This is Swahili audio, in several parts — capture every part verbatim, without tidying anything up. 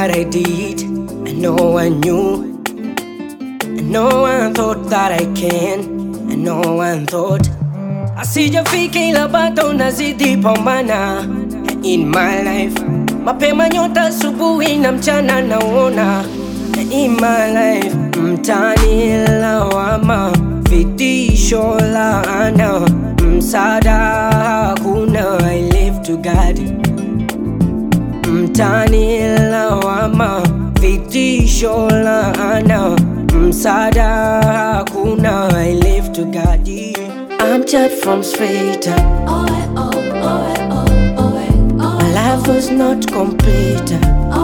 what I did, and no one knew, and no one thought that I can, and no one thought asijafika ila bado nazidi pambana. In my life, mapema nyota asubuhi na mchana naona. In my life, mtani lawama, vitisho laana, msaada hakuna, I live to God. Mtani lawama, vitisho laana, msaada hakuna, I live to God. I'm jet from straight up. My life was not complete.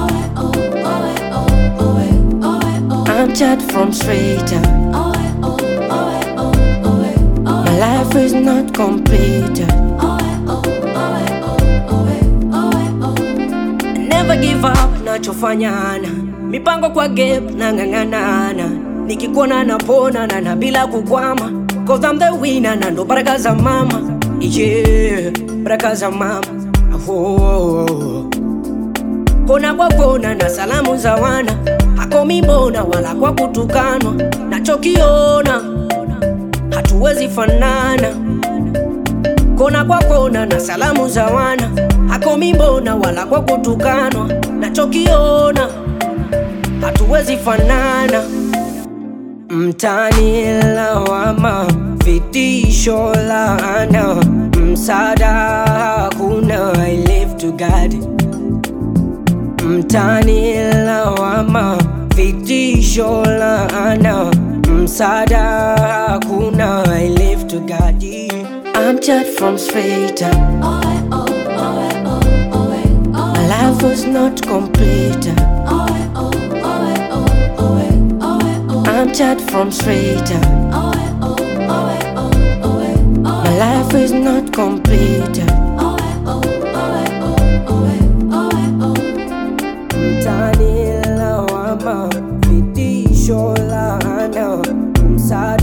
I'm jet from straight up. My life is not complete. Never give up, nachofanyana. Mipango kwa gap, nang'ang'anana. Nikikuona napona na na bila kukwama. Cause I'm the winner, na ndo baraka za mama. Yeah, baraka za mama. Oh. Kona kwa kona na salamu za wana. Hakomi mbona wala kwa kutukanwa. Nachokiona hatuwezi fanana. Kona kwa kona na salamu za wana. Hakomi mbona wala kwa kutukanwa. Nachokiona hatuwezi fanana. Mtani lawama, vitisho laana, msaada hakuna, I live to God. Mtani lawama, vitisho laana, msaada hakuna, I live to God. I'm jet from straight up. My life was not complete. I'm jet from straight up. My life is not complete. Mtani lawama, vitisho laana, msaada